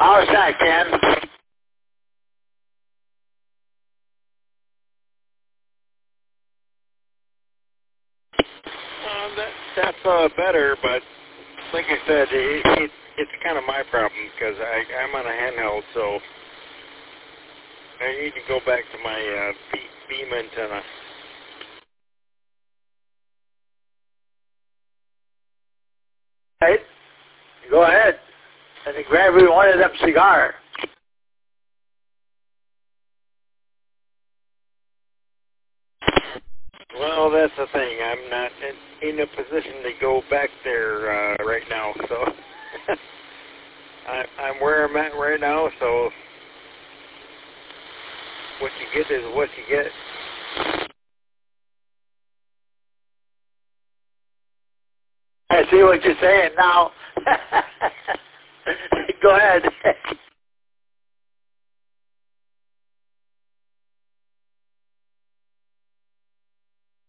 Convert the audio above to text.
How's that, Ken? That's better, but like I said, it's kind of my problem because I'm on a handheld, so I need to go back to my beam antenna. Right. Go ahead. And then grab me one of them cigars. Well, that's the thing. I'm not in a position to go back there right now, so I'm where I'm at right now, so what you get is what you get. I see what you're saying now. Go ahead.